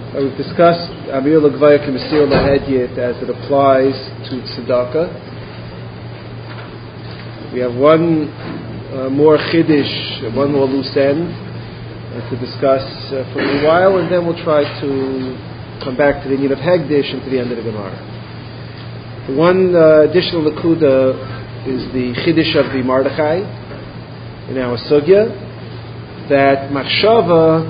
We've discussed Amir L'Gvaya K'Mesir L'Hedyet as it applies to tzedakah. We have one more chiddush, one more loose end to discuss for a while, and then we'll try to come back to the need of Hegdish and to the end of the Gemara. One additional Nakuda is the chiddush of the Mordechai in our sugya, that machshava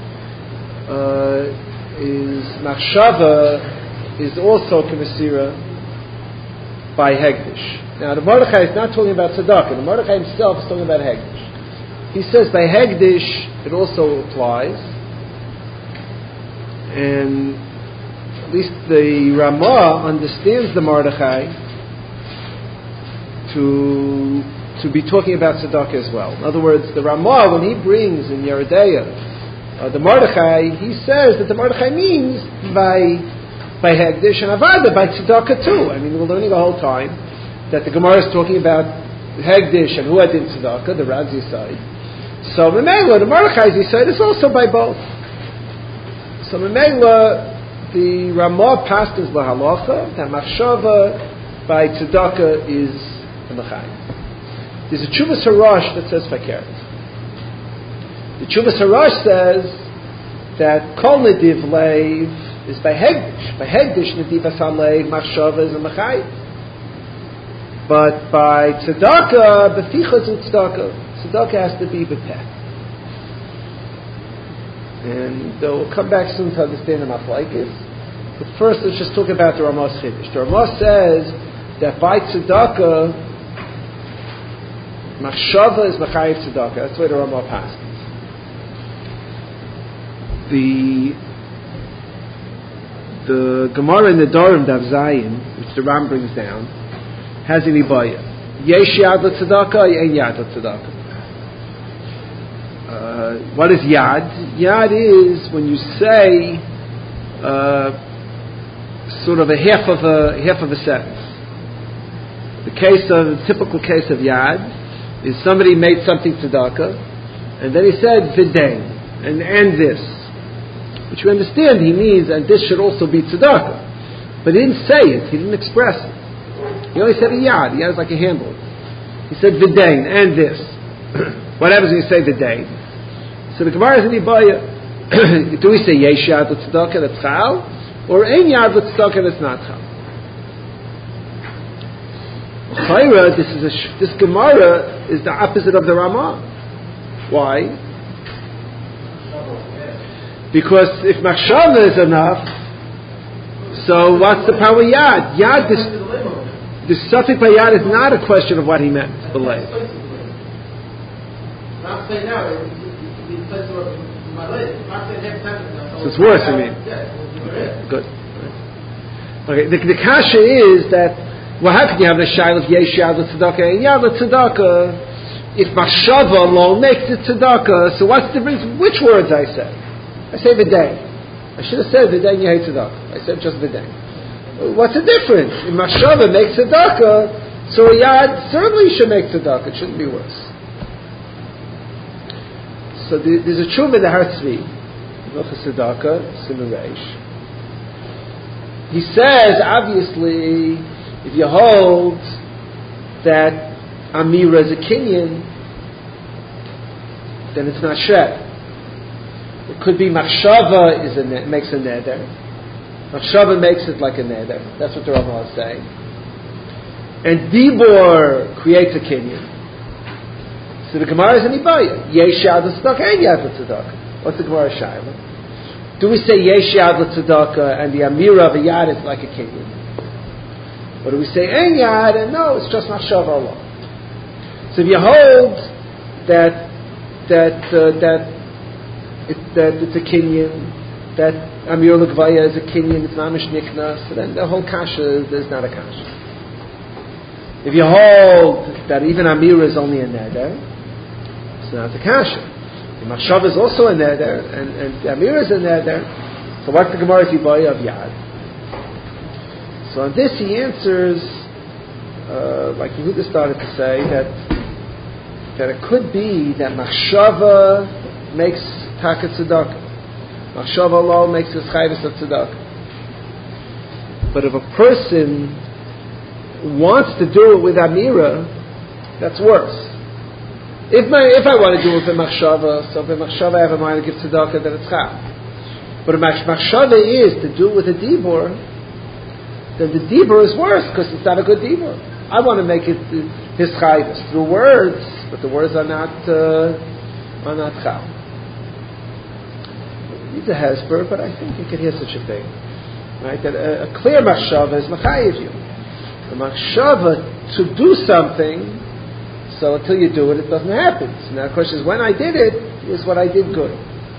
is also K'Mesira by Hegdish. Now the Mordechai is not talking about tzedakah. The Mordechai himself is talking about Hegdish. He says by Hegdish it also applies, and at least the Ramah understands the Mordechai to be talking about tzedakah as well. In other words, the Ramah, when he brings in Yeridea the Mordechai, he says that the Mordechai means by Hegdish and Avada, by tzedakah too. I mean, we're learning the whole time that the Gemara is talking about Hegdish and who had in tzedakah, the Radzi side. So Memela, the Mordechai's side is also by both. So Memela, the Ramah pastors lahalacha that machshava by tzedakah is the mechayim. There's a Tshuvas Harash that says fakert. The Tshuvas Harash says that kol nediv leiv is by Hegdish. By Hegdish nediv asam leiv machshava is a mechayim. But by tzedakah, befichas u'tzedakah, tzedakah has to be bepeh. And we'll come back soon to understand the machlokes. But first, let's just talk about the Ramah's chiddush. The Ramah says that by tzedakah, machshava is mechayiv tzedakah. That's the way the Ramah passes. The Gemara in the Dorim Dav Zayin, which the Ram brings down, has an ibaya. Yesh yad l'tzedakah, ein yad l'tzedakah. What is yad? Yad is when you say sort of a half of a sentence. The typical case of yad is somebody made something tzedakah, and then he said v'dein, and this, which we understand he means, and this should also be tzedakah, but he didn't say it, he didn't express it. He only said a yad. Yad is like a handle. He said v'dein, and this. What happens when you say v'dein? So the Gemara is in Ibaya. Do we say yesh yad l'tzedakah that's chal, or ein yad l'tzedakah that's not chal? Chayra, this Gemara is the opposite of the Ramah. Why? Because if machshava is enough, so what's the power of yad? Yad, the suffix by yad is not a question of what he meant. Believe. So it's worse. I mean, okay, good. Okay, the kasha is that. Well, how can you have the shail of yesh yad l'tzedakah and yad l'tzedakah if machshava alone makes it tzedakah? So what's the difference? Which words I say? I say v'dein. I should have said v'dein yehei tzedakah. I said just v'dein. What's the difference? If machshava makes tzedakah, so yad certainly should make tzedakah. It shouldn't be worse. So there's a tshuva in the Har Tzvi, Hilchos Tzedakah, Siman Reish. He says, obviously, if you hold that Amira is a kinyan, then it's not shed. It could be machshava makes a neder. Machshava makes it like a neder. That's what the Ramah is saying. And dibor creates a kinyan. So the Gemara is an ibaya. Yesh yad l'tzedakah and yad l'tzedakah. What's the Gemara shaila? Do we say yesh yad l'tzedakah and the Amira of a yad is like a kinyan? Or do we say ein yad and no, it's just machshava alone? So if you hold that it's a kinyan, that Amir L'Gvaya is a kinyan, it's mamish nikna, so then the whole kasha is not a kasha. If you hold that even Amir is only a neder, it's not a kasha. The machshava is also a neder, and Amir is a neder, so what's the Gemara's ibaya of yad? So on this he answers, like Yehuda started to say, that it could be that machshava makes takat tzedakah. Machshava alone makes his chayvus of tzedakah. But if a person wants to do it with amira, that's worse. If I want to do it with machshava, so if machshava I have in mind to give tzedakah, then it's chal. But if machshava is to do it with a dibur, then the dibur is worse because it's not a good dibur. I want to make it his chayvus through words, but the words are not chal. It's a hesper, but I think you can hear such a thing. Right, that a clear machshava is machayiv you. The machshava to do something, so until you do it, it doesn't happen. So now the question is, when I did it, is what I did good.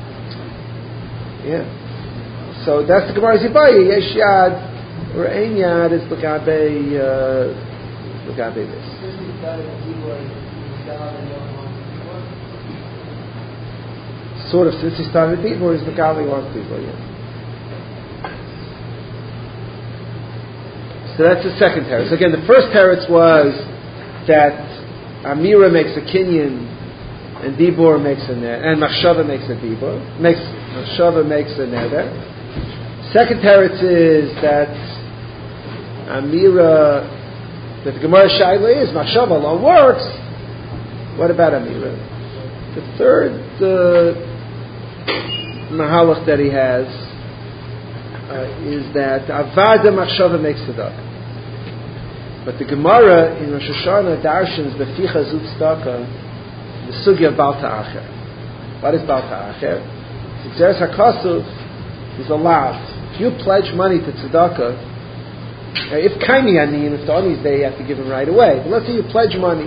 Yeah. So that's the Gemara Zibaya. Yesh yad or ein yad is l'gabe this. Sort of, since he started people, is l'gabe wants people. Yeah. So that's the second teretz. So again, the first teretz was that amira makes a kinyan, and dibur makes a neder, and machshava makes a dibur. Machshava makes a neder. Second teretz is that amira, that the Gemara shaila is machshava alone works. What about amira? The third mahalach that he has is that avada machshava makes tzedakah. But the Gemara in Rosh Hashanah darshans beficha zut tzedakah the sugya bal ta'acher. What is bal ta'acher? Xeris hakasuv is a lav. If you pledge money to tzedakah, if kaimi anim, if the oni is there, you have to give him right away. But let's say you pledge money.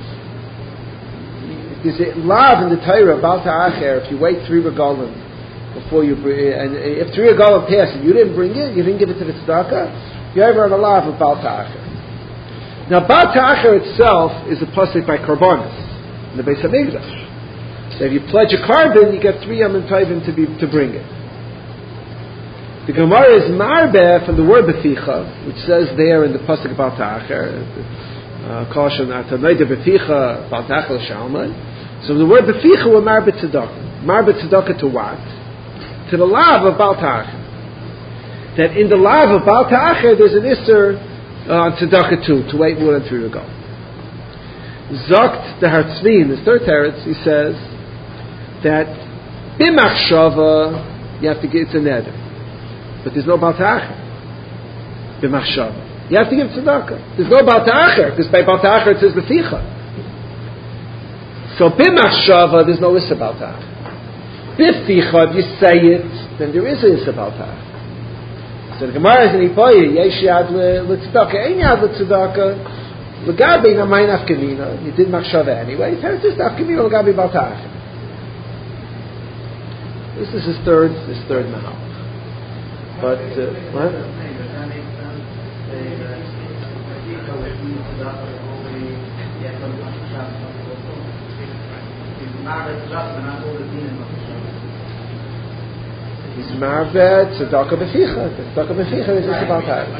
There's a lav in the Torah bal ta'acher. If you wait 3 regalim before you bring, and if 3 regalim pass and you didn't bring it, you didn't give it to the tzedakah, you're ever on a lav of bal ta'acher. Now, Bal Ta'acher itself is a pasuk by Karbonis in the Beis Hamikdash. So if you pledge a carbon, you get 3 Yom Tovim to bring it. The Gemara is marbeh from the word beficha, which says there in the pasuk Bal Ta'acher, caution atanoida beficha Bal Ta'acher l'shalmai. So the word beficha were marbeh tzedakah. Marbeh tzedakah to what? To the lav of Bal Ta'acher. That in the lav of Bal Ta'acher there's an isser on tzedakah too, to wait more than 3 ago. Zokt the Hartzvi in the third teretz, he says that b'machshava you have to give it's a neder, but there's no bal ta'acher. B'machshava you have to give tzedakah. There's no bal ta'acher because by bal ta'acher it says beficha. So b'machshava there's no issa bal ta'acher. B'ficha if you say it, then there is a issa bal ta'acher. So the Gemara is in Ipoya, yesh yad l'tzedakah, ein yad l'tzedakah, l'gabi namay nafkamina, you did machshava anyway, it's just nafkamina l'gabi bal ta'acher. This is his third mahal. But, what? He's marbeh tzedakah beficha. Tzedakah beficha is just about that.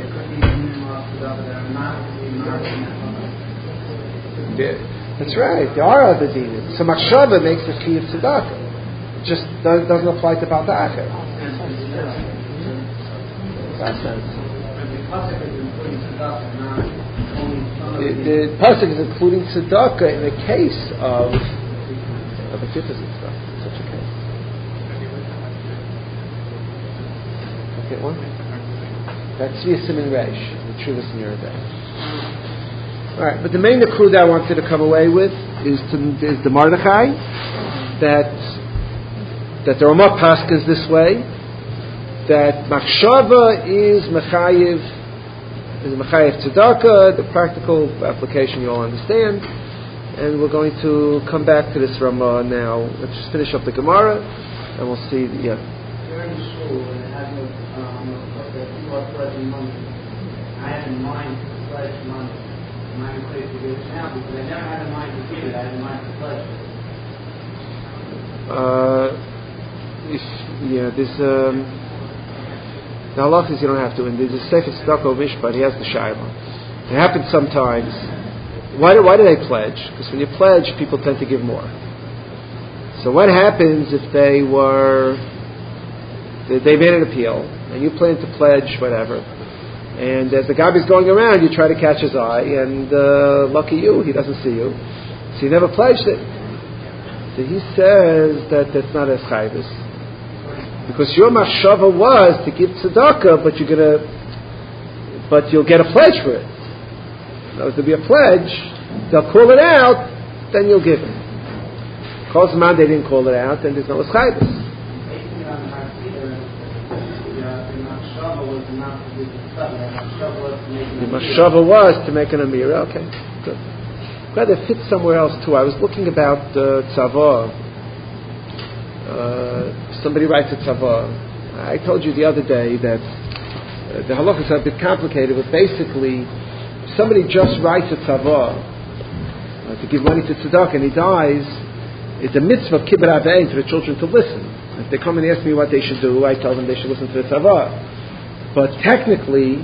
That's right. There are other dinim. So machshava makes the key of tzedakah. It just doesn't apply to bal ta'acher. That sense. The pasuk is including tzedakah in the case of a fifth tzedakah. Such a case. Okay, one. That's Tzvi Simin Reish, the Truvas in your day. Alright, but the main accrued that I wanted to come away with is the Mordechai, that the Ramah Paskins this way, that Machshava is Mechayiv Tzedakah, the practical application you all understand, and we're going to come back to this Ramah now. Let's just finish up the Gemara, and we'll see, During the school, when it had no people are pledging money, I had in mind to pledge money. I'm clear to give it now because I never had in mind to give it. I had in mind to pledge it. There's the halach is you don't have to. And there's a Sefer Tzedakah Mishpat. He has the shayla. It happens sometimes. Why do they pledge? Because when you pledge, people tend to give more. So what happens if they were they made an appeal, and you plan to pledge whatever. And as the Gabi's going around, you try to catch his eye, and lucky you, he doesn't see you. So you never pledged it. So he says that that's not as chayvus. Because your machshava was to give tzedakah, but you'll get a pledge for it. Now, if there'll be a pledge, they'll call it out, then you'll give it. Calls them out, they didn't call it out, then there's no chayvus. The machshava was to make an amira. Okay, good. Glad it fits somewhere else too. I was looking about tzavah. Somebody writes a tzavah. I told you the other day that the halachas are a bit complicated, but basically, if somebody just writes a tzavah to give money to tzedakah and he dies, it's a mitzvah of kibbut avein for the children to listen. If they come and ask me what they should do, I tell them they should listen to the tzavah. But technically,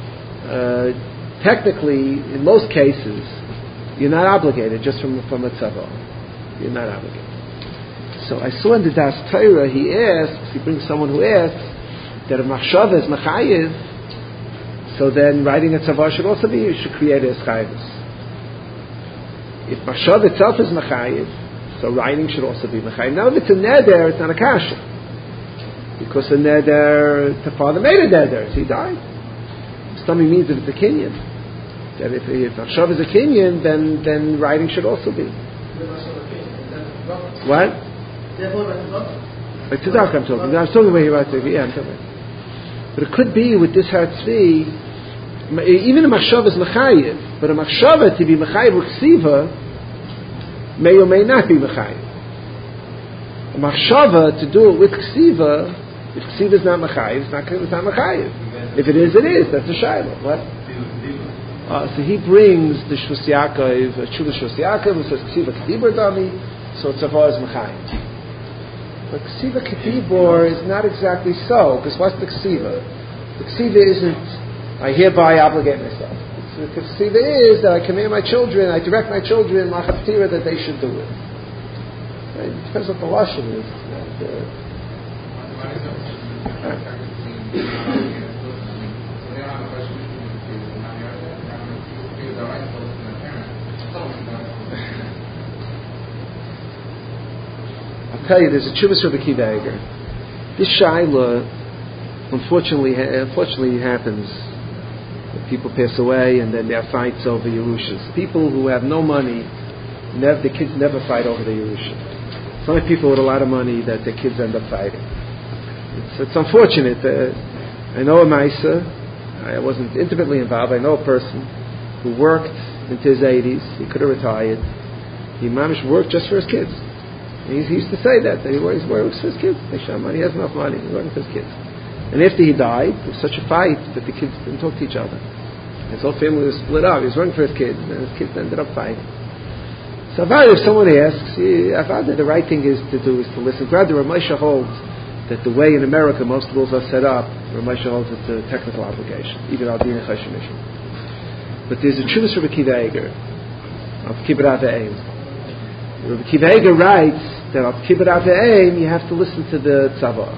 in most cases, you're not obligated just from a tzavah. You're not obligated. So I saw in the Das Torah, he brings someone who asks that if machshava is mechayiv, so then writing a tzavah should also be, you should create a chayvus. If machshava itself is mechayiv, so writing should also be mechayiv. Now if it's a neder, it's not a kasha. Because a neder, the father made a neder, so he died. Something means if it's a kinyan. That if machshava is a kinyan, then writing should also be. What? Like tzedakah I'm talking. I was talking about here about tzedakah. Yeah, I'm talking about. But it could be with this hartzvi, even a machshava is mechayiv, but a machshava to be mechayiv with ksiva may or may not be mechayiv. A machshava to do it with ksiva, if ksiva is not mechayiv, it's not mechayiv. If it is, it is. That's a shayla. What? So he brings the Shvus Yaakov, Tshuva Shvus Yaakov, who says ksiva kedibur dami, so tzavah is mechayiv. But ksiva kedibur is not exactly so, because what's the ksiva? The ksiva isn't, I hereby obligate myself. The ksiva is that I command my children, I direct my children, machaftira, that they should do it. Right? It depends what the lashon is. I'll tell you, there's a Chuvas Rabbi Akiva Eiger. This shaila, unfortunately happens. People pass away, and then there are fights over Yerushas. People who have no money, the kids never fight over the Yerusha. It's only people with a lot of money that the kids end up fighting. It's unfortunate. I know a Maisa. I wasn't intimately involved. I know a person who worked into his 80s. He could have retired. He managed to work just for his kids. He used to say that he works for his kids. He has enough money. He's working for his kids. And after he died, there was such a fight that the kids didn't talk to each other. His whole family was split up. He was working for his kids, and his kids ended up fighting. So if someone asks, the right thing is to do is to listen. Rather, Rav Moshe holds that the way in America most rules are set up, Rav Moshe holds it's a technical obligation, even al din chashemishim. But there's a Chuvas Rabbi Akiva Eiger of Kibbut Aveim. Rabbi Akiva Eiger writes that of Kibbut Aveim you have to listen to the tzavah.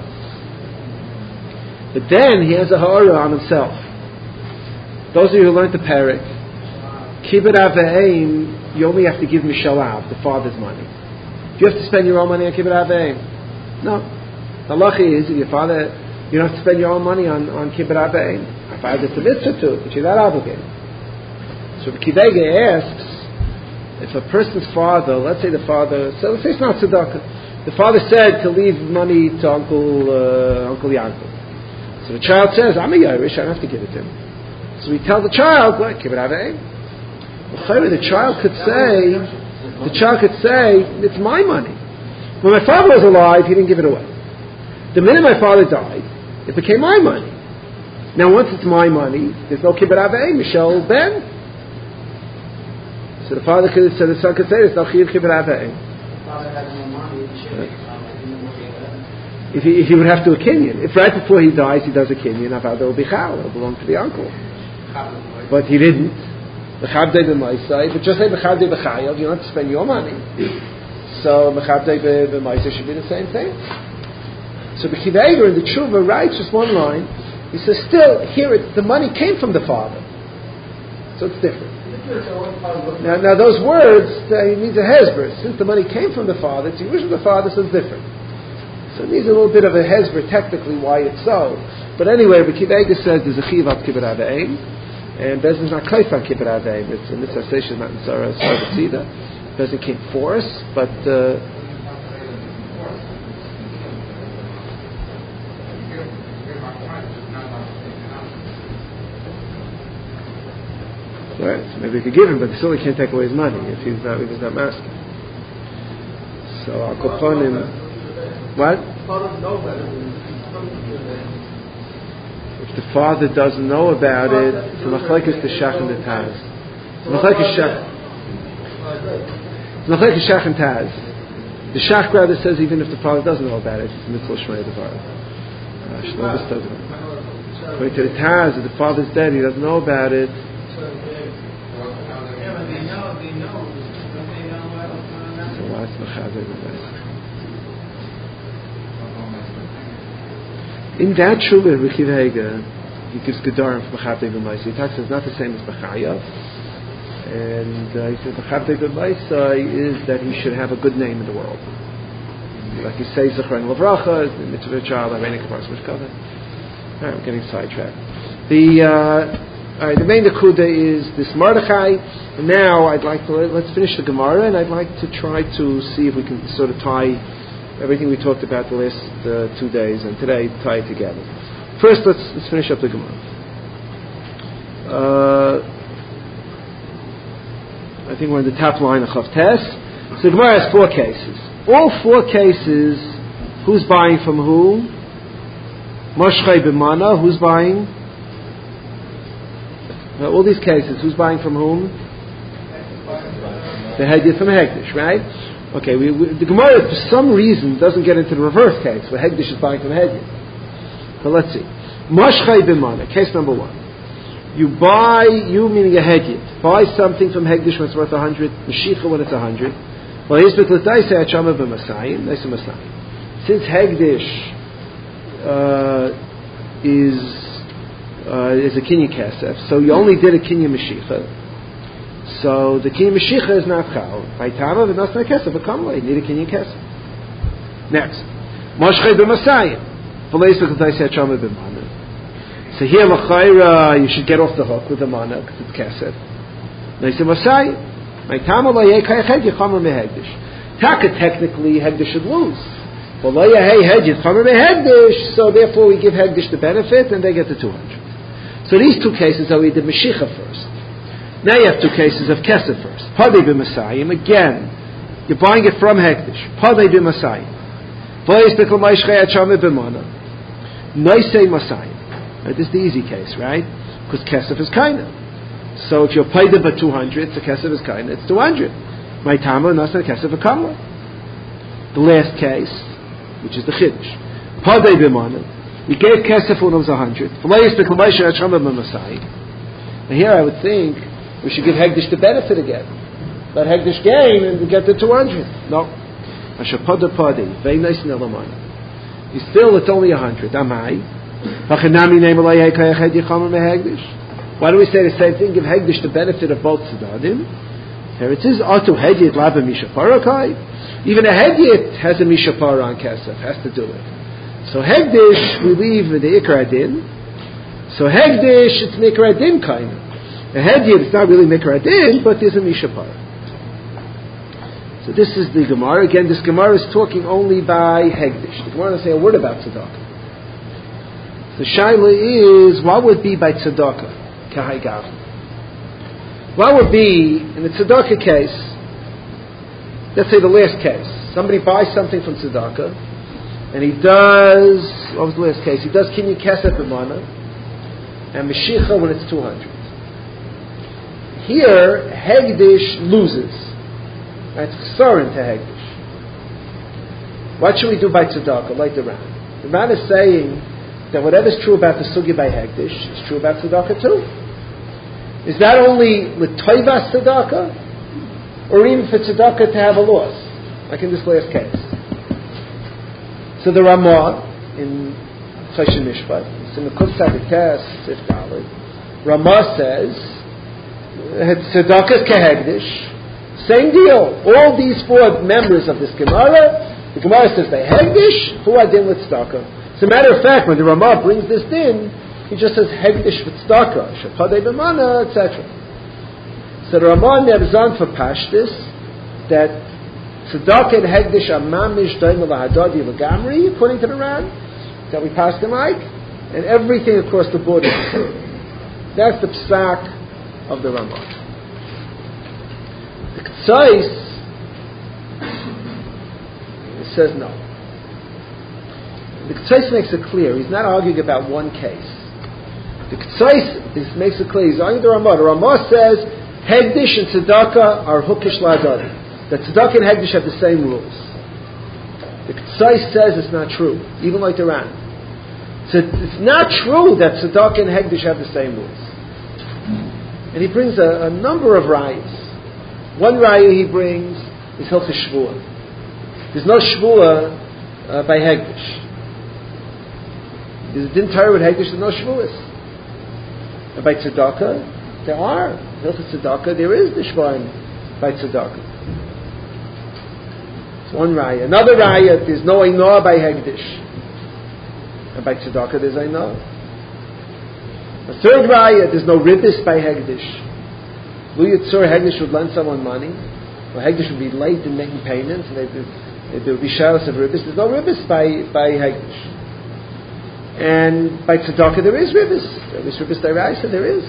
But then he has a ha'ara on himself. Those of you who learned the parak, Kibbut Aveim, you only have to give Mishalav, the father's money. Do you have to spend your own money on Kibbut Aveim? No. The halacha is, if your father, you don't have to spend your own money on Kibbut Aveim. If father it's a mitzvah to, but you're not obligated. So Akiva Eiger asks, if a person's father, let's say it's not tzedakah, the father said to leave money to Uncle Yankov. So the child says, I'm a Yerush, I don't have to give it to him. So we tell the child, what, Kibbut Aveim? The child could say, it's my money. When my father was alive, he didn't give it away. The minute my father died, it became my money. Now once it's my money, there's no Kibbut Aveim, Michelle Ben. So the son could say, there's no Kibbut Aveim. If he would have to a kinyan. If right before he dies he does a kinyan, there will be chal, it will belong to the uncle. But he didn't. Mechabdei b'maisai, but just say mechabdei b'chayav, you don't have to spend your money. So mechabdei b'maisai should be the same thing. So the Akiva Eiger in the Tshuva writes just one line. He says, still, here the money came from the father. So it's different. Now those words, he needs a hesber. Since the money came from the father, it's usually the father, so it's different. So it needs a little bit of a hesber technically why it's so. But anyway, the Akiva Eiger says there's a chiv at kibbut aveim, and Bezdin is not kleif on kibbut aveim. It's a mitzvah station, not in Sarah Tzida. Bezdin can't force, but right, so maybe we could give him, but still he can't take away his money if he's not masking. So I'll go upon him. What? If the father doesn't know about it, it's a machlekes the shach and the taz. It's a machlekes shach and taz. The shach rather says even if the father doesn't know about it, it's a mitzvah shmei devar. According to the taz, if the father's dead, he doesn't know about it. In that Shuvah, Akiva Eiger, he gives Gedarim for Mechabdei B'maisa. He talks it's not the same as B'chayav. And he says Mechabdei B'maisa is that he should have a good name in the world. Like he says, Zechron L'Vracha, the mitzvah child, Arena Kamaras Mishkava. Alright, I'm getting sidetracked. The main Nakuda is this Mordechai. And now I'd like to, let's finish the Gemara, and I'd like to try to see if we can sort of tie everything we talked about the last 2 days and today, tie it together. First, let's finish up the Gemara. I think we're in the top line of Chavtes. So the Gemara has 4 cases. All 4 cases, who's buying from who? Moshchei b'mana, who's buying? All these cases, who's buying from whom? The Hegdish from Hegdish, right? Okay, the Gemara, for some reason, doesn't get into the reverse case, where Hegdish is buying from Hegdish. But let's see. Moshchei b'mana, case number 1. You meaning a Hegdish, buy something from Hegdish when it's worth 100, Meshicha when it's 100. Well, here's the L'taisei Hachama b'Masayim, Neisa Masayim. Since Hegdish is a kinyan kesef, so you only did a kinyan meshicha. So the kinyan meshicha is not chal. By tama v'nasna kesef v'kamla, you need a kinyan kesef. Next, moshchei b'masayim, v'leis v'k'taisei hachama b'mana. So here l'chayra, you should get off the hook with the mana because it's kesef. Neisa masayim, by tama la'yei kayached yichamer mehegdish. Taka technically Hegdish should lose. Well, so therefore we give Hegdish the benefit and they get the 200. So these 2 cases are we did Meshicha first. Now you have 2 cases of Kesef first. Padei b'Masayim, again, you're buying it from Hegdish. Padei b'Masayim. V'leis b'kol ma'ishchei hachama b'mana. Noisei Masayim. This is the easy case, right? Because Kesef is kinda. So if you're paid by 200, so Kesef is kinda, it's 200. My Tama, Nasa Kesef Akamla. The last case, which is the Chiddush. Padei b'mana. You gave Kesef when it was 100. Now here I would think we should give Hegdish the benefit again. Let Hegdish gain and we get the 200. No. You still, it's only 100. Amai. Why do we say the same thing? Give Hegdish the benefit of both Tzedadim. Here it is, Atu Hedyet Lava Mishaparakai. Even a Hedyet has a Mishapara on Kesef, has to do it. So Hegdish, we leave the Ikar Adin. So Hegdish, it's Mikar Adin kind of. A Hedyet, it's not really Mikar Adin, but there's a Mishapara. So this is the Gemara. Again, this Gemara is talking only by Hegdish. The Gemara doesn't say a word about Tzedakah. The Shaila is, what would be by Tzedakah? Kahai Gav. What would be, in the Tzedakah case, let's say the last case, somebody buys something from Tzedakah, and he does, what was the last case? He does Kinyan Kesef B'mana, and Meshicha when it's 200. Here, Hegdish loses. That's Chsaron to Hegdish. What should we do by Tzedakah, like the Ran? The Ran is saying that whatever is true about the Sugi by Hegdish is true about Tzedakah too. Is that only l'toivas tzedakah, or even for tzedakah to have a loss, like in this last case? So the Ramah in Choshen Mishpat. It's in the Kuf Tes Sif Dalet. Ramah says tzedakah kehegdish. Same deal. All these four members of this Gemara, the Gemara says they hegdish. Who adin with tzedakah? As a matter of fact, when the Ramah brings this din, he just says hegdish with tzedakah, shepadei b'mana, etc. So the Ramah nebzan for pashtis that tzedakah and hegdish are mamish daim lahadadi l'gamri, according to the Ran that we passed him like, and everything across the board is the same. That's the psak of the Ramah. The Ketzos says no. The Ketzos makes it clear. He's not arguing about one case. The Ketzos makes it clear. He's arguing the Ramah. The Ramah says hegdish and tzedakah are hukish la'adadi. That tzedakah and hegdish have the same rules. The Ketzos says it's not true, even like the Ran. So it's not true that tzedakah and hegdish have the same rules. And he brings a number of rayas. One raya he brings is Hilchos Shvuah. There's no Shvuah by hegdish. There's a din Torah with hegdish, there's no Shvuahs. And by tzedakah, there are. Hilchos tzedakah, there is the Shvuah by tzedakah. It's one raya. Another raya, there's no Einah by hegdish. And by tzedakah, there's Einah. A third raya, there's no ribbis by hegdish. Lu Yitzur hegdish would lend someone money, or hegdish would be late in making payments, and there would be shalos of ribbis. There's no ribbis by hegdish. And by tzedakah, there is ribbis. There is ribbis deraisa, there is.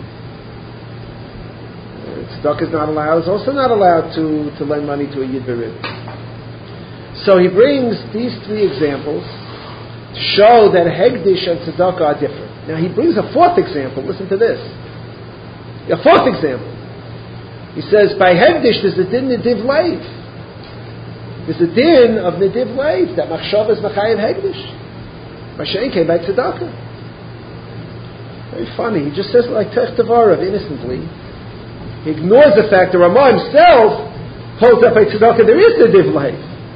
Tzedakah is not allowed. Is also not allowed to lend money to a yid b'ribbis. So he brings these three examples to show that hegdish and tzedakah are different. Now he brings a fourth example. Listen to this. A fourth example. He says by hegdish there's a din nediv leiv. There's a din of nediv leiv that machshava is machayev hegdish. Mashen came by tzedakah. Very funny. He just says it like tech tavarav innocently. He ignores the fact that Ramah himself holds up by tzedakah there is nediv leiv.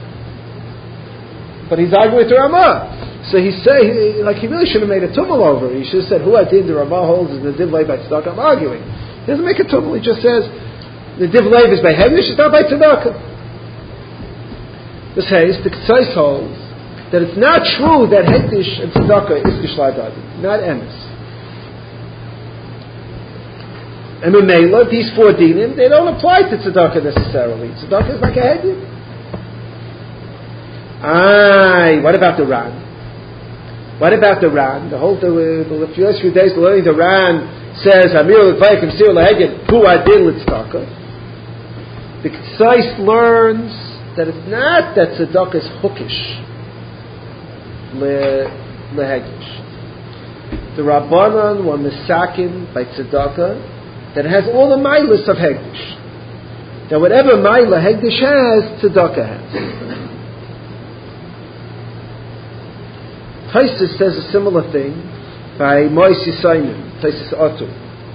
But he's arguing with the Ramah. So he really should have made a tumul over it. He should have said, who I did the Ramah holds is the div leiv by tzedakah. I'm arguing. He doesn't make a tumul. He just says, the div leiv is by hegdish, it's not by tzedakah. This says, the Ketzos holds that it's not true that hegdish and tzedakah is gishladadi. Not emes. And Memela, these four dinim, they don't apply to tzedakah necessarily. Tzedakah is like a hegdish. What about the Ran? What about the Ran? The first few days learning the Ran says, Amir l'tvayim sir l'heged hu adin l'tzedakah. The Ketzos learns that it's not that tzedakah is hukish l'hegdish. The Rabbanan were misakin by tzedakah that has all the milas of hegdish. That whatever milah hegdish has, tzedakah has. Taisus says a similar thing by Mois Yisayim, Taisus Atu.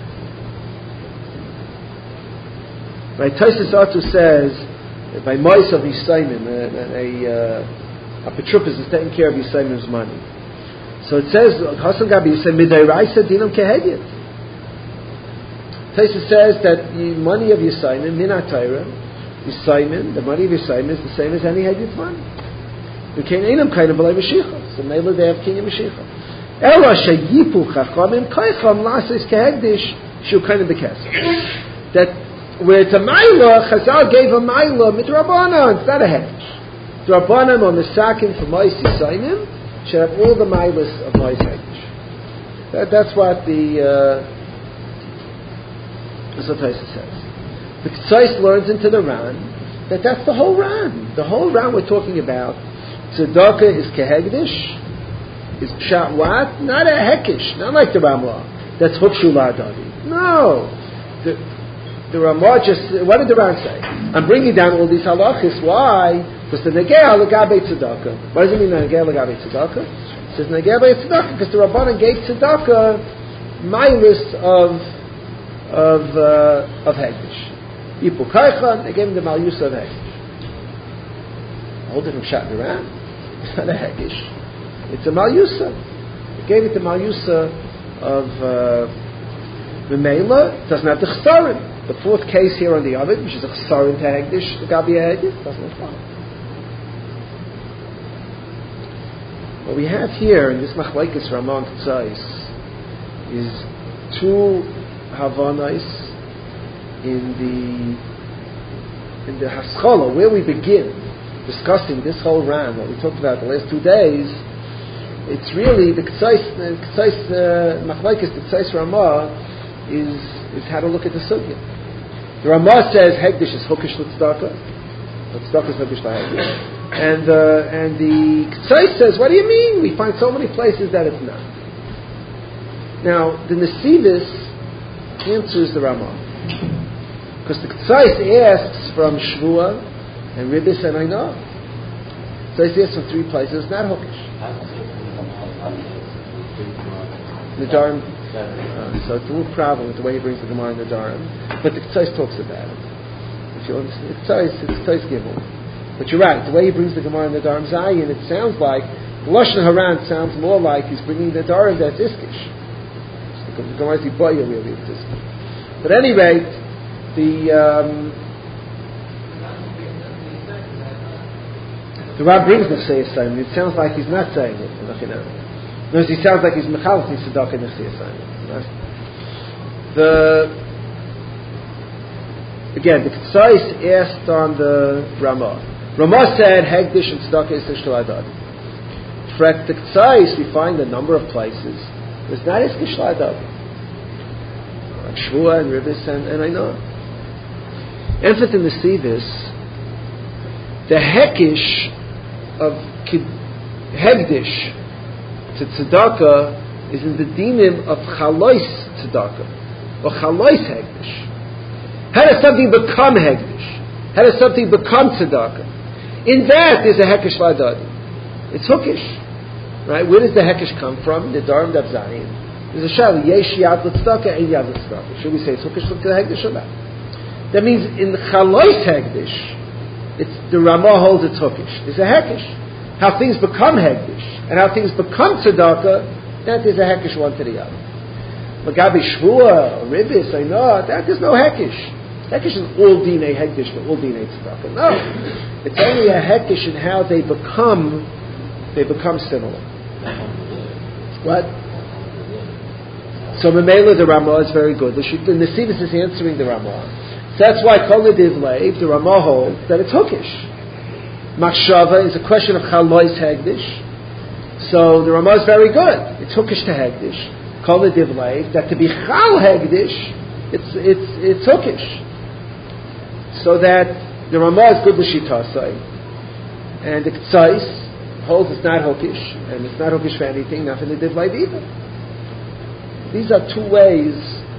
Right, Taisus Atu says by Mois of Yisayim, a Petrupus is taking care of Yisayim's money. So it says Hasan Gabi Yisayim Midayraisa Dinam Kehegyet. Taisus says that the money of Yisayim, Minatayra, Yisayim, the money of Yisayim is the same as any Hegyet money. We can't ain't kind of b'lay Mashiach. So maybe they have Kinyan Mashiach. Ela sheyipu chachamim kaycham lasis kehegdish shu kind of bekesef. That where it's a Maila, Chazal gave a Maila midrabbanan. It's not a hegdish. Drabanan on the sakin for Mois Yisayim should have all the Mailas of Mois hegdish. That's what that's what Taisa says. The Ketzos learns into the Ran that's the whole Ran. The whole Ran we're talking about. Tzedakah is kehegdish, is pshat what? Not a hekish, not like the Ramah. That's hukshu la'adadi. No. The Ramah just, what did the Ran say? I'm bringing down all these halachis. Why? Because the negeh l'gabe tzedakah. What does it mean, negeh l'gabe tzedakah? It says negeh l'gabe tzedakah because the Rabbanan gave tzedakah milas of hegdish. Yipu kaychan, they gave him the malus of hegdish. A whole different shot in the Ran. It's not a hegdish. It's a Malyusa. He gave it the Malyusa of Memela. It doesn't have the Chsarim. The fourth case here on the Ovid, which is a Chsarim to Hegdish, the Gabi Hegdish, doesn't apply. What we have here in this Machlekes Ramah and Tzais is two Havanais in the Haskalah, where we begin discussing this whole Ram, what we talked about the last 2 days. It's really the Machlekes, the Tzais Ramah is how to look at the Sugya. The Ramah says Hegdish is Hukish L'Tzedakah, L'Tzedakah is Hukish L'Hegdish. And the Tzais says, what do you mean? We find so many places that it's not. Now, the Nesivis answers the Ramah. Because the Tzais asks from Shvua and Ribis and Ainah. Tzais asks from 3 places, it's not Hukish. Nadarim. So it's a little problem with the way he brings the Gemara in Nadarim. But the Tzais talks about it. If you understand, it's Tzais Gimel. But you're right, the way he brings the Gemara in the Nadarim Zayin, it sounds like, the Lashon Haran sounds more like he's bringing the Nadarim that's Iskish. The Gemara is Iboya really, it's Iskish. But at any rate, the Rab brings the Nechsei Yisayim, it sounds like he's not saying it. No, he sounds like he's Mechalach Tzedakah Nechsei Yisayim. Again, the Tzais asked on the Ramah. Ramah said, Hegdish and Tzedakah is Ishtal Adad. For the Tzais, we find a number of places. It's not Ishtal Adad. Like Shvua and Ribis and Ainah. Enfet in the Sivis, the Hekish of Hegdish to Tzedakah is in the dinim of Chalois Tzedakah, or Chalois Hegdish. How does something become Hegdish? How does something become Tzedakah? In that, there's a Hekish Ladad. It's Hukish. Right? Where does the Hekish come from? The Nadarim Daf Zayin. There's a Shal, Yesh Yad L'Tzedakah and Yad L'Tzedakah. Should we say it's Hukish to the Hegdish or not? That means in the Chalois Hegdish, it's, the Ramah holds it's Hukish. There's a Hekish. How things become Hegdish and how things become Tzedakah, that is a Hekish one to the other. Magabi Shvua, Ribis, Ainah, that is no Hekish. Hekish is all Dinei Hegdish, but all Dinei Tzedakah. No. It's only a Hekish in how they become similar. What? So Memela, the Ramah is very good. The Nesivis is answering the Ramah. So that's why Kol Nediv Leiv, the Ramah holds that it's Hukish. Machshava is a question of Chalois Hegdish. So the Ramah is very good. It's Hukish to Hegdish. Kol Nediv Leiv, that to be Chal Hegdish, it's Hukish. So that the Ramah is good l'shitasai, and the Tzais holds it's not Hukish, and it's not Hukish for anything, not for the Nediv Leiv either. These are 2 ways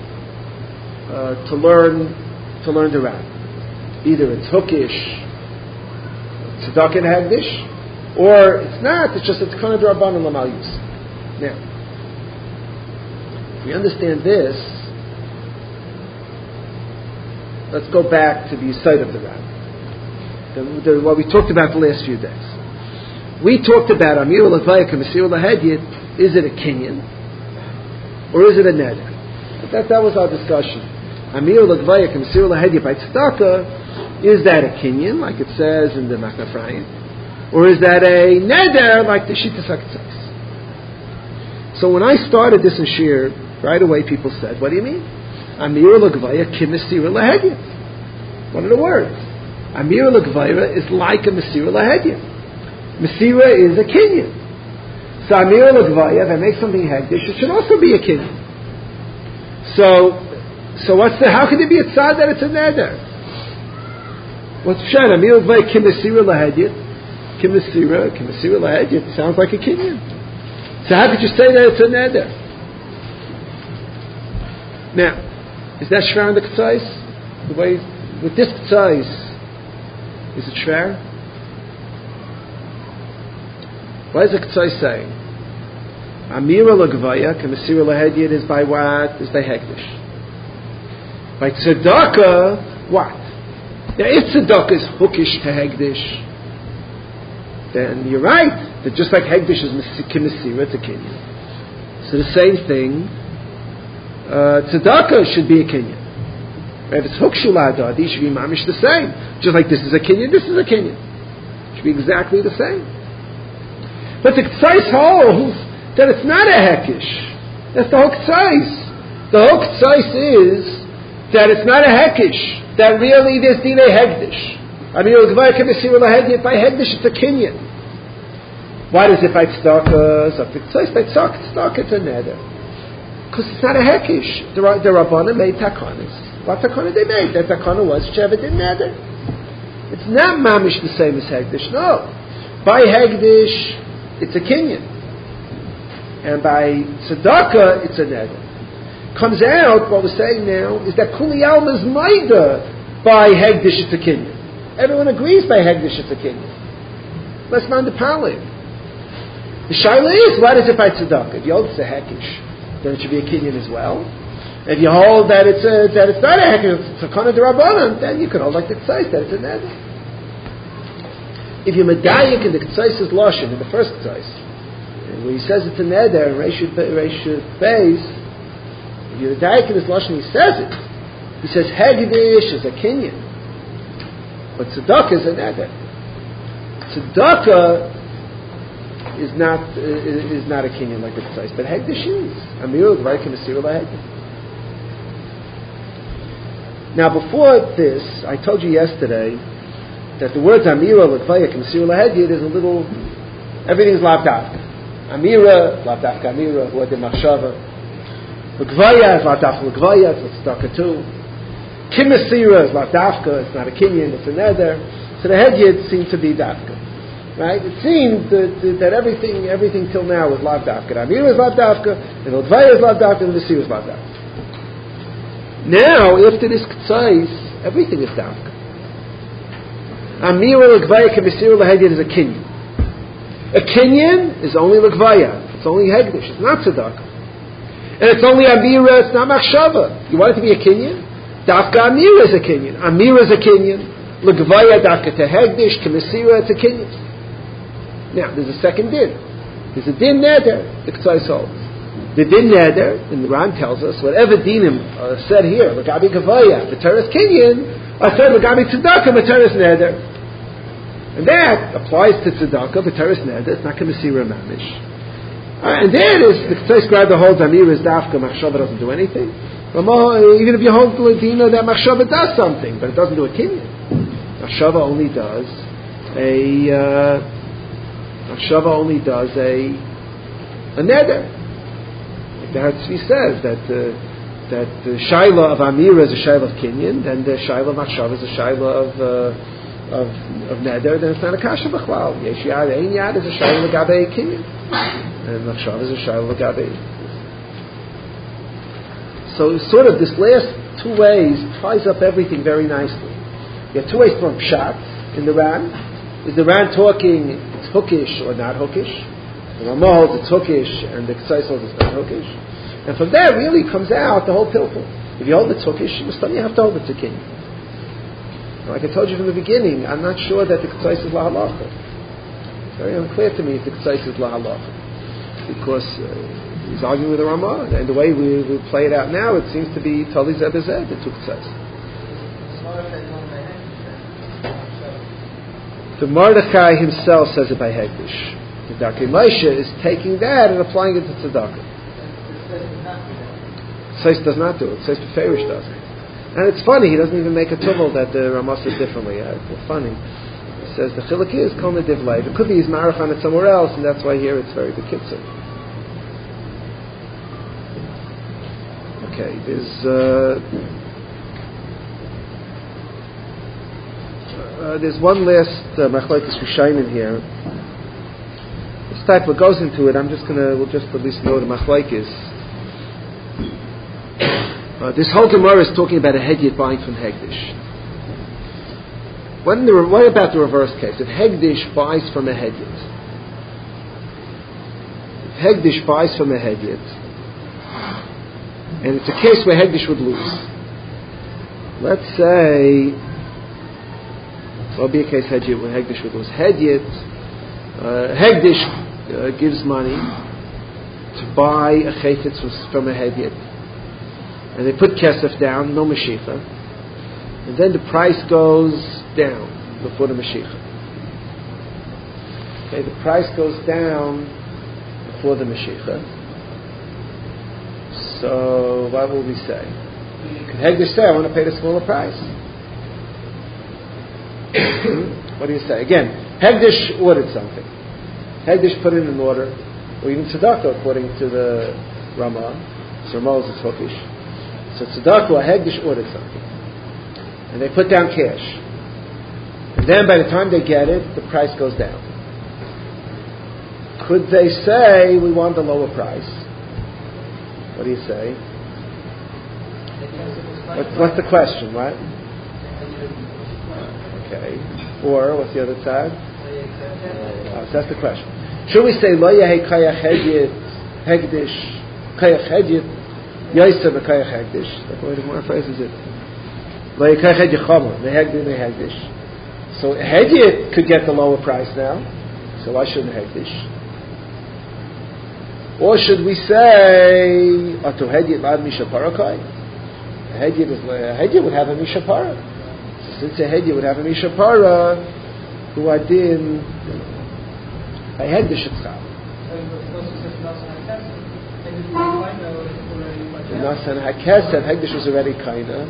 to learn the Ram. Either it's Hukish, Tzedakah and Hegdish, or it's not. It's just it's kind of Rabbanan L'Malyus. Now, if we understand this, let's go back to the side of the Ram. What we talked about the last few days. We talked about Amir L'Tvayik and Mesir L'Hedyet. Is it a Kinyan or is it a Neder? That was our discussion. Amir L'Tvayik and Mesir L'Hedyet by Tzedakah. Is that a Kinyan, like it says in the Matna Ephraim, or is that a Neder, like the Shittas HaKetzos? So when I started this in Shir, right away people said, "What do you mean? Amir L'Gvaya Kim Mesir L'Hedyet." What are the words? Amir L'Gvaya is like a Mesir L'Hedyet. Mesira is a Kinyan. So Amir L'Gvaya, if I make something Hegdish, it should also be a Kinyan. So how can it be a Tzad that it's a Neder? What's Pshat? Amir L'Gvaya Kim Mesira L'Hedyet. Kim Mesira L'Hedyet sounds like a Kinyan. So how could you say that it's a Neder? Now, is that Shvar in the Ketzais? The way with this Ketzais, is it Shvar? What is the Ketzais saying? Amira L'Gvaya, K'Mesira L'Hedyet is by what? Is by Hegdish. By Tzedakah, what? Now, if Tzedakah is Hukish to Hegdish, then you're right. That just like Hegdish is Mesira, it's a Kinyan. So the same thing, Tzedakah should be a Kinyan. If it's Hukshu La'adadi, it should be Mamish the same. Just like this is a Kinyan, this is a Kinyan. It should be exactly the same. But the K'tzais holds that it's not a Hekish. That's the whole K'tzais. The whole K'tzais is that it's not a Hekish. That really there's Dinei Hegdish. I mean, by Hegdish it's a Kinyan. Why does it by Tzedakah? By Tzedakah it's a Neder. Because it's not a Hekish. The Rabbanan made Takanas. What Takana they made? That Takana was Shevet in Neder. It's not Mamish the same as Hegdish. No. By Hegdish it's a Kinyan. And by Tzedakah it's a Neder. Comes out, what we're saying now, is that Kuli Alma's Maida by Hegdish it's a Kinyan. Everyone agrees by Hegdish it's a Kinyan. Let's not the Palim. The Shaila is, what is it by Tzedakah? If you hold it's a Hekish, then it should be a Kinyan as well. If you hold that it's not a Hekish, it's a Kana D'Rabbanan, then you can hold like the K'tzais, that it's a Neder. If you Medayik in the K'tzais' Lashon, in the first K'tzais, where he says it's a Neder, and Reishut Beis, if you Medayik in his Lashon, he says it. He says Hegdish is a Kinyan, but Tzedakah is a Neder. Tzedakah is not a Kinyan like the K'tzais, but Hegdish is. Amiru Gvarkim Mesira LaHegdish. Now, before this, I told you yesterday that the words Amira, L'Kvaya, Mesira LaHegdish is a little, everything's Lavdavka. Amira, Lavdavka Amira, Word Machshava. L'Kvaya is Lavdavka L'Kvaya, it's Tzedakah too. Kimesira is Lavdavka, it's not a Kinyan, it's a Neder. So the Hegdish seemed to be Davka. Right? It seemed that everything till now was Lavdavka. Amira is Lavdavka, and L'Kvaya is Lavdavka, and Mesira is Lavdavka. Now, after this K'tzais, everything is Davka. Amira L'Kvaya K'Mesira LaHegdish is a Kinyan. A Kinyan is only L'Kvaya. It's only Hegdish. It's not Tzedakah. And it's only Amira, it's not Machshava. You want it to be a Kinyan? Davka Amira is a Kinyan. Amira is a Kinyan. L'Kvaya Davka to Hegdish, K'Mesira, it's a Kinyan. Now, there's a second din. There's a din neder, the K'tzais holds. The din neder, and the Ran tells us, whatever dinim are said here, L'Gabi Kavaya, B'teres Kinyan, are said L'Gabi Tzedakah, B'teres neder. And that applies to Tzedakah, B'teres neder, it's not K'Mesira Mamish. And there it is, the K'tzais grab the whole Amir is Dafka, Machshava doesn't do anything. Even if you hold the Ladina, that Machshava does something, but it doesn't do a Kinyan. Machshava only does a neder. Like the Hartzvi says that the Shaila of Amira is a Shaila of Kinyan, then the Shaila of Machshava is a Shaila of neder, then it's not a Kasha B'chlal. Yesh Yad, Ein Yad is a Shaila L'Gabei Kinyan, and Machshava is a Shaila L'Gabei. So sort of this last two ways ties up everything very nicely. You have two ways from Pshat in the Ran. Is the Ran talking it's hookish or not hookish? The Ramah holds it's hookish and the K'tzais holds it's not hookish. And from there really comes out the whole pilpul. If you hold it's hookish, you have to hold it's a Kinyan. Like I told you from the beginning, I'm not sure that the K'tzais is La Halacha. It's very unclear to me if the K'tzais is La Halacha. Because he's arguing with the Ramah, and the way we play it out now, it seems to be Tali Zeh B'Zeh, the two K'tzais. The Mordechai himself says it by Hegdish. The Darkei Moshe is taking that and applying it to Tzedakah. Tzedakah does not do it. Tzedakah Beferish does it. And it's funny, he doesn't even make a tuvel that the Ramah says differently. It's funny. He says the chiluk is kol nedivlei. It could be he's marach on it somewhere else, and that's why here it's very bekitzer. Okay, there's one last machlokes Rishonim here. This type what goes into it, we'll just at least know the machlokes. This whole Gemara is talking about a hedyot buying from Hegdish. What about the reverse case? If Hegdish buys from a hedyot, and it's a case where Hegdish would lose. Let's say, what would be a case where Hegdish would lose? Hedyot Hegdish gives money to buy a chayfetz from a hedyot, and they put kesef down, no mashicha, and then the price goes down before the mashicha. Okay, the price goes down before the mashicha. So what will we say? Could Hegdish say, I want to pay the smaller price? What do you say? Again, Hegdish ordered something. Hegdish put in an order, or even tzedakah, according to the Ramah. So Ramah is hookish. So tzedakah or Hegdish ordered something, and they put down cash. And then by the time they get it, the price goes down. Could they say, we want a lower price? What do you say? What's the question, right? Okay. Or, what's the other side? So that's the question. Should we say, Lo Yehei Kayach Hegdish, Kayach Hedyet, Yosef Kayach Hegdish? That's the way the more phrases it. Lo Yehei Kayach Hedyet Chomer, Hegdish. So Hedyet could get the lower price now, so why shouldn't Hegdish? Or should we say, Atu Hedyet Lad Mishaparakai? Hedyet would have a Mishapara. So since a Hedyet would have a Mishapara, who adin by Hegdish Etzcham. Nasan HaKesef, Hegdish was already kinda.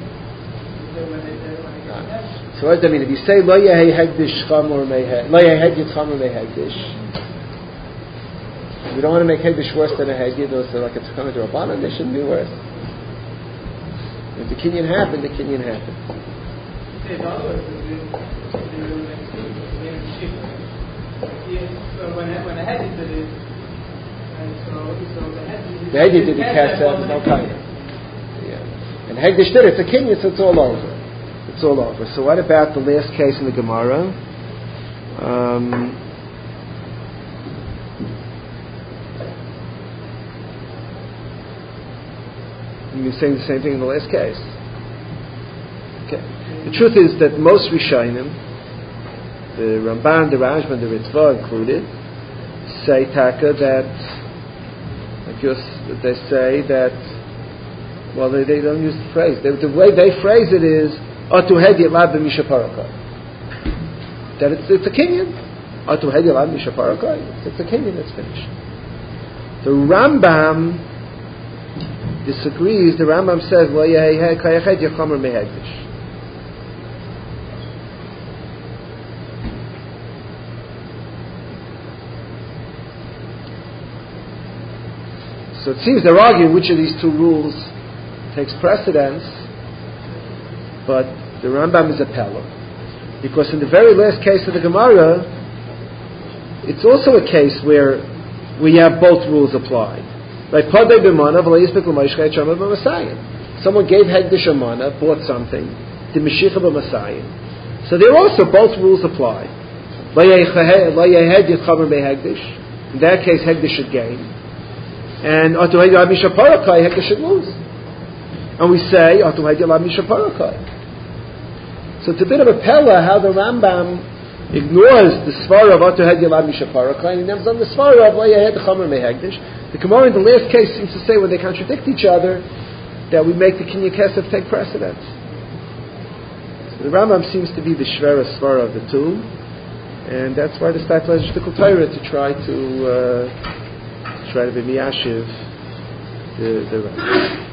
So what does that mean? If you say Lo Yehei Hegdish Chamor Mei Lo Yehei Hedyet Chamor Mei Hegdish, we don't want to make Hegdish worse than a Hedyet, or so like it's coming to Rabbanan, they shouldn't be worse. If the Kinyan happened, the Kinyan happened. So when a Hedyet did it, the Hedyet did the Kesef, no kind. Yeah. And Hegdish did it, it's a Kinyan, so it's all over. It's all over. So what about the last case in the Gemara? You're saying the same thing in the last case. Okay. The truth is that most Rishonim, the Ramban, the Rashban, the Ritva included, say taka that, they say that, well, they don't use the phrase. The way they phrase it is, Atu Hedyet Lad B'Mishaparakai. That it's a Kinyan. Atu Hedyet Lad B'Mishaparakai. It's a Kinyan, it's finished. The Rambam disagrees. The Rambam says, Lo Yehei Kayach Hedyet Chomer Mei Hegdish. So it seems they're arguing which of these two rules takes precedence, but the Rambam is a pella. Because in the very last case of the Gemara, it's also a case where we have both rules applied. Right? Someone gave Hegdish a mana, bought something, the Mashiach b'Masayim. So there also both rules apply. In that case, Hegdish should gain. And Atu Hedyet Lad Mishaparakai, Hegdish should lose. And we say, Atu Hedyet Lad Mishaparakai. So it's a bit of a pella how the Rambam ignores the svara of Atu Hedyet Lad Mishaparakai and he names on the svara of Lo Yehei Chomer Mei Hegdish. The Gemara in the last case seems to say when they contradict each other that we make the Kinyan Kesef take precedence. So the Rambam seems to be the shvera svara of the two, and that's why the Stai pledged the Torah to try to be miyashiv the Rambam.